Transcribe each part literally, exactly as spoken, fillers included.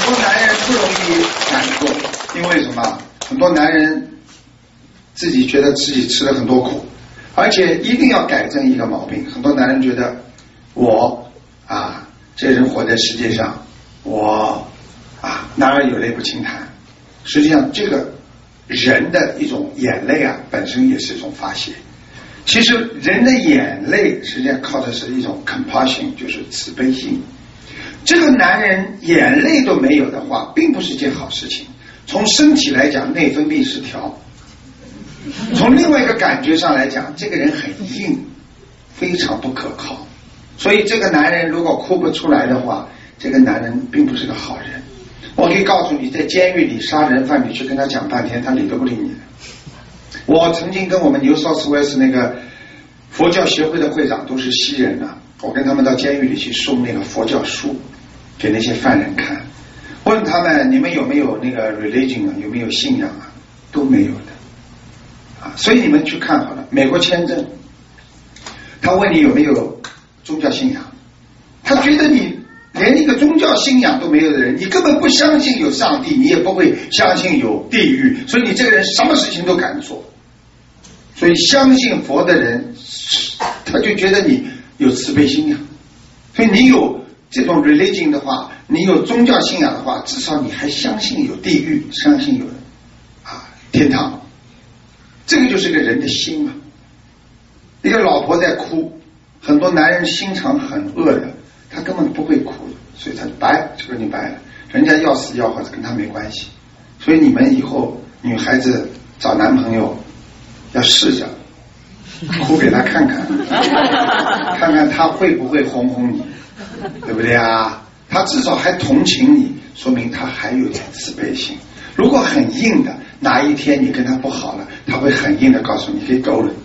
多男人不容易感受，因为什么？很多男人自己觉得自己吃了很多苦，而且一定要改正一个毛病。很多男人觉得我啊，这人活在世界上，我啊，男儿有泪不轻弹。实际上，这个人的一种眼泪啊，本身也是一种发泄。其实人的眼泪实际上靠的是一种 compassion， 就是慈悲心。这个男人眼泪都没有的话，并不是一件好事情。从身体来讲，内分泌失调；从另外一个感觉上来讲，这个人很硬，非常不可靠。所以这个男人如果哭不出来的话，这个男人并不是个好人。我可以告诉你，在监狱里杀人犯，你去跟他讲半天，他理都不理你的。我曾经跟我们New South Wales那个佛教协会的会长都是西人啊，我跟他们到监狱里去送那个佛教书给那些犯人看，问他们你们有没有那个 religion 啊，有没有信仰啊，都没有的啊。所以你们去看好了，美国签证，他问你有没有宗教信仰，他觉得你连一个宗教信仰都没有的人，你根本不相信有上帝，你也不会相信有地狱，所以你这个人什么事情都敢做。所以相信佛的人，他就觉得你有慈悲心呀。所以你有这种 religion 的话，你有宗教信仰的话，至少你还相信有地狱，相信有啊天堂。这个就是个人的心嘛。一个老婆在哭，很多男人心肠很恶的，他根本不会哭的，所以他白就跟你白了，人家要死要活跟他没关系。所以你们以后女孩子找男朋友要试着哭给他看看，看看他会不会哄哄你，对不对啊？他至少还同情你，说明他还有点慈悲心。如果很硬的，哪一天你跟他不好了，他会很硬的告诉你可以走了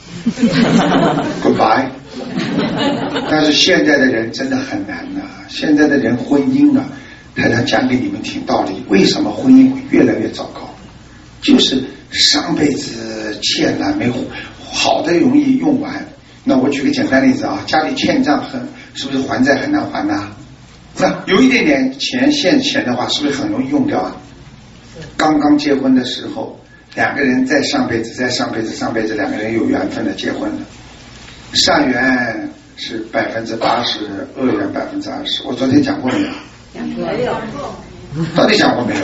，goodbye。但是现在的人真的很难啊，现在的人婚姻啊，台长讲给你们听道理，为什么婚姻会越来越糟糕？就是上辈子欠了没好的容易用完。那我举个简单例子啊，家里欠账很，是不是还债很难还呢？那有一点点钱现钱的话，是不是很容易用掉啊？刚刚结婚的时候，两个人在上辈子在上辈子上辈子两个人有缘分的结婚了，善缘是百分之八十，恶缘百分之二十。我昨天讲过没有？ 没有。 到底讲过没有？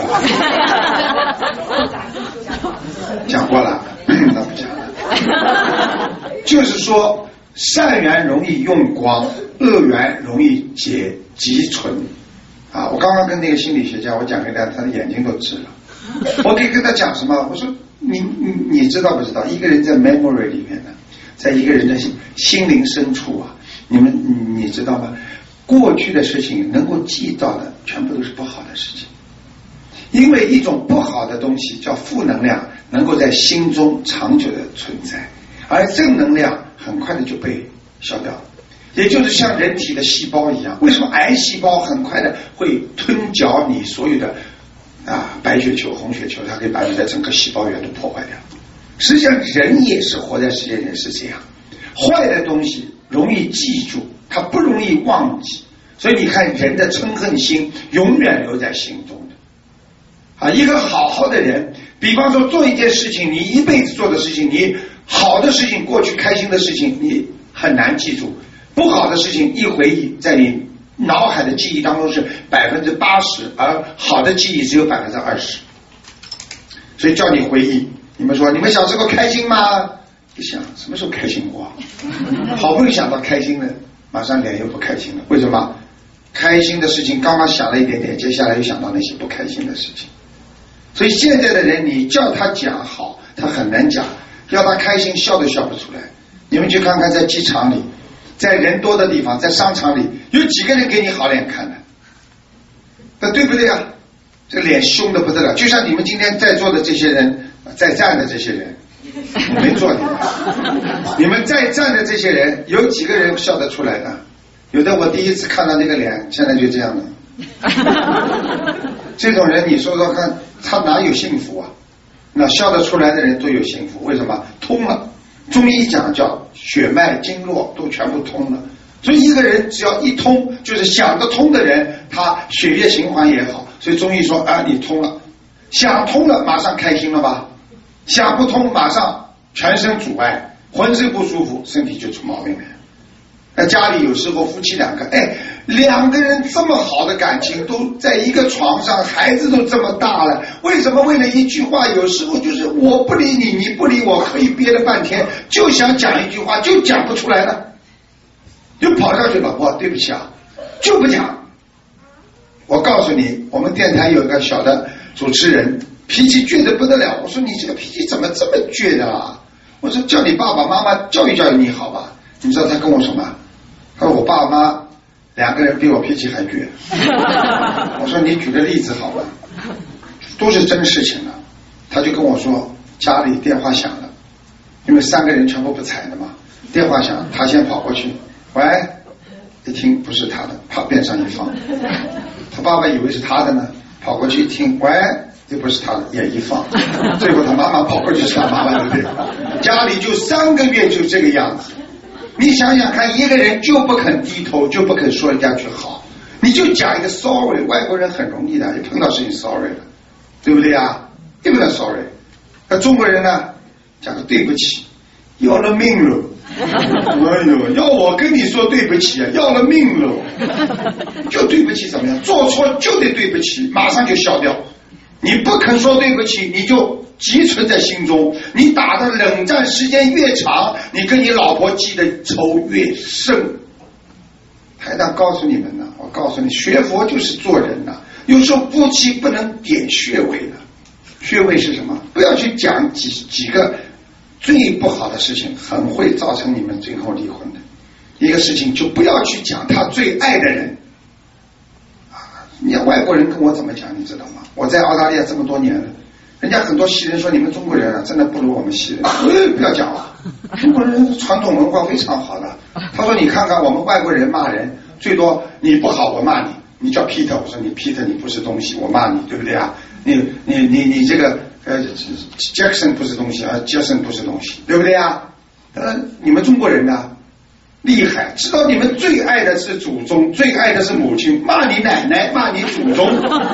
讲过了，那不讲了。就是说，善缘容易用光，恶缘容易结积存。啊，我刚刚跟那个心理学家，我讲给他，他的眼睛都直了。我可以跟他讲什么？我说你你你知道不知道？一个人在 memory 里面呢，在一个人的心灵深处啊，你们你你知道吗？过去的事情能够记到的，全部都是不好的事情。因为一种不好的东西叫负能量，能够在心中长久的存在，而正能量很快的就被消掉了。也就是像人体的细胞一样，为什么癌细胞很快的会吞嚼你所有的啊白血球、红血球，它可以把你的整个细胞源都破坏掉。实际上人也是活在世界里是这样，坏的东西容易记住，它不容易忘记，所以你看人的嗔恨心永远留在心中的啊。一个好好的人，比方说做一件事情，你一辈子做的事情，你好的事情，过去开心的事情你很难记住，不好的事情一回忆在你脑海的记忆当中是百分之八十，而好的记忆只有百分之二十。所以叫你回忆，你们说你们小时候开心吗？一想什么时候开心过？好不容易想到开心了，马上脸又不开心了。为什么？开心的事情刚刚想了一点点，接下来又想到那些不开心的事情。所以现在的人，你叫他讲好，他很难讲；要他开心，笑都笑不出来。你们去看看，在机场里，在人多的地方，在商场里，有几个人给你好脸看的？那对不对啊？这脸凶的不得了，就像你们今天在座的这些人，在站的这些人，我没坐你们，你们在站的这些人，有几个人笑得出来的？有的我第一次看到那个脸，现在就这样的。这种人你说说看，他哪有幸福啊？那笑得出来的人都有幸福，为什么？通了。中医讲叫血脉经络都全部通了， 所以一个人只要一通，就是想得通的人，他血液循环也好。所以中医说啊，你通了，想通了马上开心了吧，想不通马上全身阻碍，浑身不舒服，身体就出毛病来。那家里有时候夫妻两个，哎，两个人这么好的感情都在一个床上，孩子都这么大了，为什么为了一句话，有时候就是我不理你，你不理我，可以憋了半天，就想讲一句话，就讲不出来了，就跑上去了，哇，对不起啊，就不讲。我告诉你，我们电台有一个小的主持人，脾气倔得不得了。我说你这个脾气怎么这么倔的啊？我说叫你爸爸妈妈教育教育你好吧。你知道他跟我什么？他说我爸妈两个人比我脾气还倔。我说你举个例子好吧，都是真事情了。他就跟我说家里电话响了，因为三个人全部不睬的嘛，电话响，他先跑过去，喂，一听不是他的，啪边上一放。他爸爸以为是他的呢，跑过去一听，喂，这不是他的，也一放。最后他妈妈跑过去是他妈妈的电话。家里就三个月就这个样子。你想想看，一个人就不肯低头，就不肯说人家句好，你就讲一个 sorry， 外国人很容易的，一碰到事情 sorry 了，对不对啊？对不对 sorry？ 那中国人呢，讲个对不起，要了命了。哎呦，要我跟你说对不起啊，要了命了，就对不起怎么样？做错就得对不起，马上就消掉。你不肯说对不起，你就积存在心中。你打的冷战时间越长，你跟你老婆记的仇越深。台长告诉你们呢，我告诉你，学佛就是做人呐。有时候夫妻不能点穴位的，穴位是什么？不要去讲几几个最不好的事情，很会造成你们最后离婚的一个事情，就不要去讲他最爱的人啊！你看外国人跟我怎么讲，你知道吗？我在澳大利亚这么多年了，人家很多西人说你们中国人啊，真的不如我们西人。呃，不要讲了，中国人传统文化非常好的。他说你看看我们外国人骂人，最多你不好我骂你，你叫 Peter， 我说你 Peter 你不是东西，我骂你，对不对啊？你你你你这个。呃 ，Jackson 不是东西啊 ，Jackson 不是东西，对不对啊？呃，你们中国人呢，厉害，知道你们最爱的是祖宗，最爱的是母亲，骂你奶奶，骂你祖宗。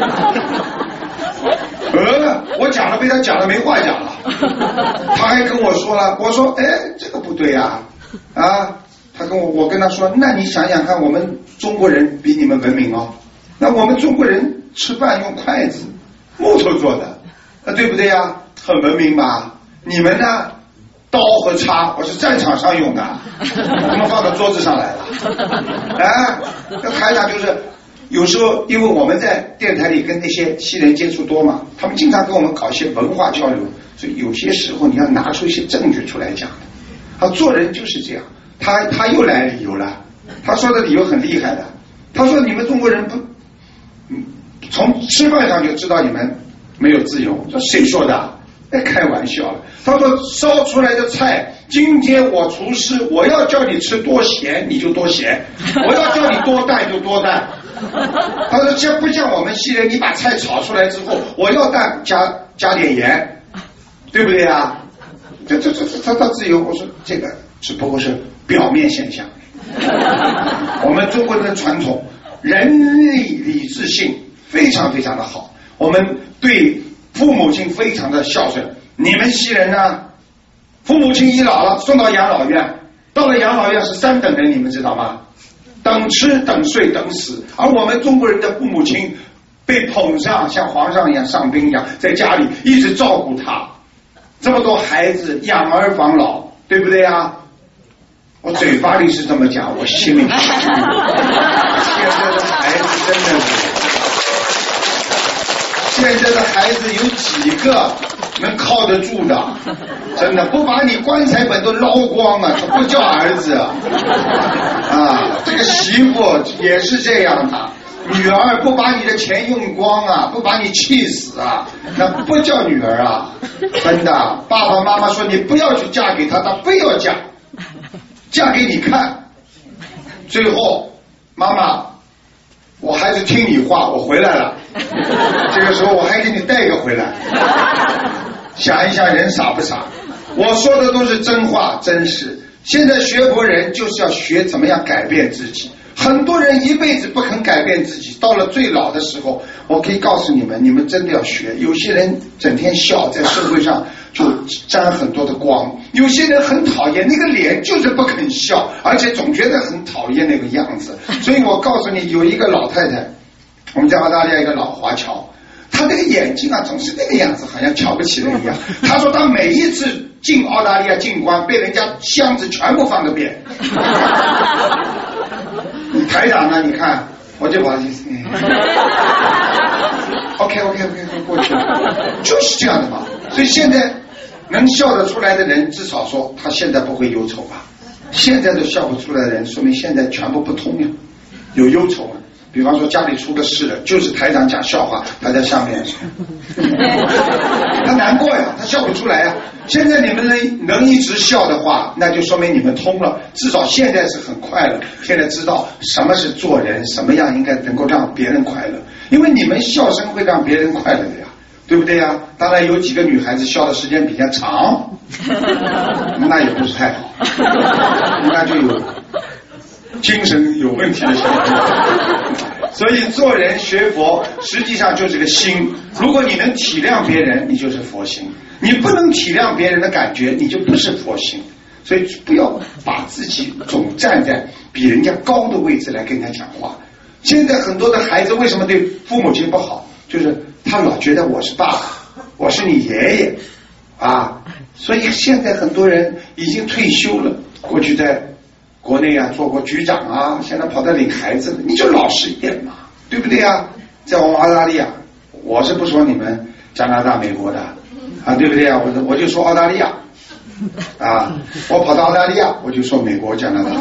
呃，我讲了被他讲了没话讲了，他还跟我说了，我说，哎，这个不对啊，啊，他跟我，我跟他说，那你想想看，我们中国人比你们文明哦，那我们中国人吃饭用筷子，木头做的。啊，对不对呀？很文明吧？你们呢？刀和叉，我是战场上用的，我们放到桌子上来了。啊，那台长就是有时候，因为我们在电台里跟那些西人接触多嘛，他们经常跟我们搞一些文化交流，所以有些时候你要拿出一些证据出来讲的。他做人就是这样，他他又来理由了，他说的理由很厉害的。他说你们中国人不，嗯，从吃饭上就知道你们。没有自由，这谁说的？哎，开玩笑了。他说烧出来的菜，今天我厨师，我要叫你吃多咸你就多咸，我要叫你多淡就多淡。他说这不像我们西人，你把菜炒出来之后，我要淡加加点盐，对不对啊？这这这他他自由，我说这个只不过是表面现象。我们中国人的传统，人理理智性非常非常的好。我们对父母亲非常的孝顺，你们西人呢？父母亲一老了，送到养老院，到了养老院是三等人，你们知道吗？等吃等睡等死。而我们中国人的父母亲被捧上，像皇上一样上宾一样，在家里一直照顾他，这么多孩子养儿防老，对不对啊？我嘴巴里是这么讲，我心里不是。现在的孩子真的是。现在的孩子有几个能靠得住的？真的不把你棺材本都捞光了，他不叫儿子啊！啊，这个媳妇也是这样的，女儿不把你的钱用光啊，不把你气死啊，那不叫女儿啊！真的，爸爸妈妈说你不要去嫁给他，他非要嫁，嫁给你看。最后，妈妈，我还是听你话，我回来了。这个时候我还给你带个回来，想一想人傻不傻？我说的都是真话真事， 现在学佛人就是要学怎么样改变自己。很多人一辈子不肯改变自己，到了最老的时候，我可以告诉你们，你们真的要学。有些人整天笑，在社会上就沾很多的光；有些人很讨厌，那个脸就是不肯笑，而且总觉得很讨厌那个样子。所以我告诉你，有一个老太太，我们在澳大利亚一个老华侨，她那个眼睛啊总是那个样子，好像瞧不起人一样。她说她每一次进澳大利亚进关，被人家箱子全部翻个遍。你台长呢？你看，我就把它 OK OK OK 过去了，就是这样的嘛。所以现在能笑得出来的人，至少说他现在不会忧愁吧。现在都笑不出来的人，说明现在全部不通了，有忧愁了。比方说家里出个事了，就是台长讲笑话，他在上面他难过呀，他笑不出来呀。现在你们能能一直笑的话，那就说明你们通了，至少现在是很快乐，现在知道什么是做人，什么样应该能够让别人快乐，因为你们笑声会让别人快乐的呀，对不对呀？当然有几个女孩子笑的时间比较长，那也不是太好，那就有精神有问题的小孩。所以做人学佛实际上就是个心，如果你能体谅别人，你就是佛心；你不能体谅别人的感觉，你就不是佛心。所以不要把自己总站在比人家高的位置来跟人家讲话。现在很多的孩子为什么对父母亲不好，就是他老觉得我是爸爸，我是你爷爷啊。所以现在很多人已经退休了，过去在国内啊做过局长啊，现在跑到领孩子了，你就老实一点嘛，对不对啊？在我们澳大利亚，我是不说你们加拿大美国的啊，对不对啊？我我就说澳大利亚啊，我跑到澳大利亚我就说美国加拿大。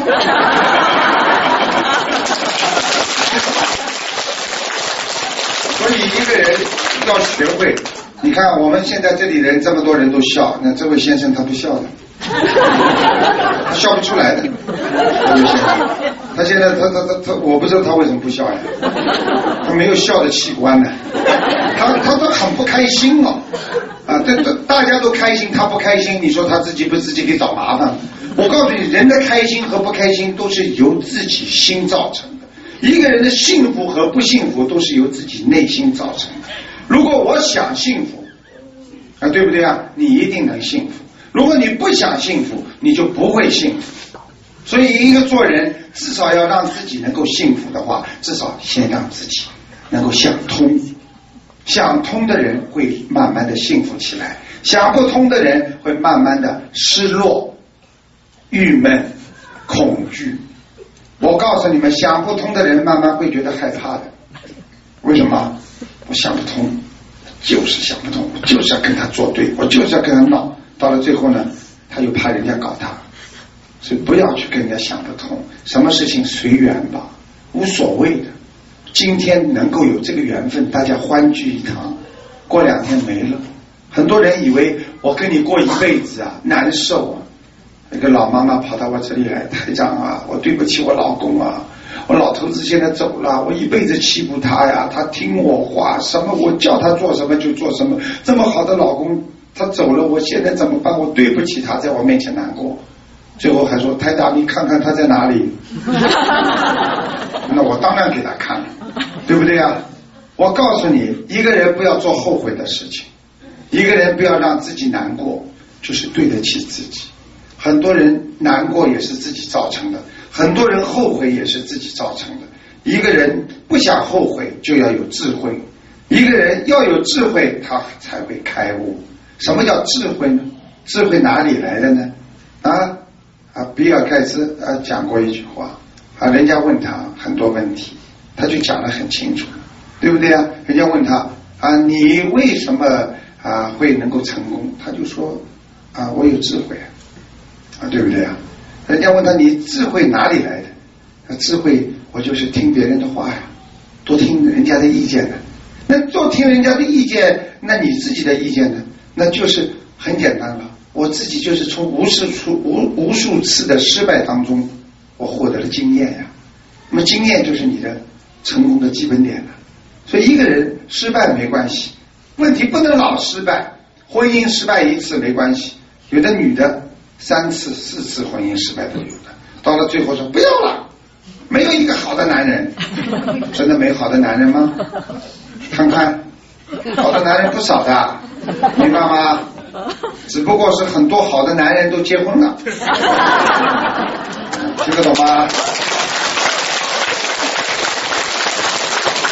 所以一个人要学会，你看我们现在这里人这么多人都笑，那这位先生他不笑的，他笑不出来的。这位先生他现在他他他他我不知道他为什么不笑呀，他没有笑的器官呢，他他他很不开心哦啊，这这大家都开心，他不开心，你说他自己不自己给找麻烦？我告诉你，人的开心和不开心都是由自己心造成的。一个人的幸福和不幸福都是由自己内心造成的。如果我想幸福啊，对不对啊？你一定能幸福。如果你不想幸福，你就不会幸福。所以一个做人至少要让自己能够幸福的话，至少先让自己能够想通。想通的人会慢慢的幸福起来，想不通的人会慢慢的失落、郁闷、恐惧。我告诉你们，想不通的人慢慢会觉得害怕的。为什么？我想不通，就是想不通，我就是要跟他作对，我就是要跟他闹，到了最后呢，他又怕人家搞他。所以不要去跟人家想不通，什么事情随缘吧，无所谓的。今天能够有这个缘分，大家欢聚一堂，过两天没了。很多人以为我跟你过一辈子啊，难受啊。那个老妈妈跑到我这里来，台长啊，我对不起我老公啊，我老头子现在走了，我一辈子欺负他呀，他听我话，什么我叫他做什么就做什么，这么好的老公他走了，我现在怎么办？我对不起他，在我面前难过。最后还说，台长你看看他在哪里。那我当然给他看了，对不对啊？我告诉你，一个人不要做后悔的事情，一个人不要让自己难过，就是对得起自己。很多人难过也是自己造成的，很多人后悔也是自己造成的。一个人不想后悔，就要有智慧。一个人要有智慧，他才会开悟。什么叫智慧呢？智慧哪里来的呢？啊啊，比尔盖茨啊讲过一句话啊，人家问他很多问题，他就讲得很清楚，对不对啊？人家问他啊，你为什么啊会能够成功？他就说啊，我有智慧啊。啊，对不对啊？人家问他，你智慧哪里来的？啊，智慧我就是听别人的话呀，多听人家的意见的。那多听人家的意见，那你自己的意见呢？那就是很简单了。我自己就是从无数处无无数次的失败当中，我获得了经验呀。那么经验就是你的成功的基本点了。所以一个人失败没关系，问题不能老失败。婚姻失败一次没关系，有的女的三次四次婚姻失败都有的，到了最后说不要了，没有一个好的男人。真的没好的男人吗？看看好的男人不少的，明白吗？只不过是很多好的男人都结婚了。听得懂吗？